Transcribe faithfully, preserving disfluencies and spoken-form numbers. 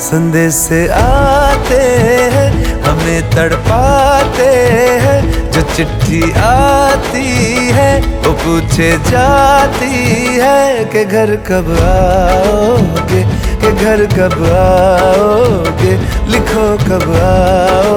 संदेश आते हैं हमें तड़पाते हैं, जो चिट्ठी आती है वो पूछे जाती है कि घर कब आओगे, कि घर कब आओगे, लिखो कब आओगे।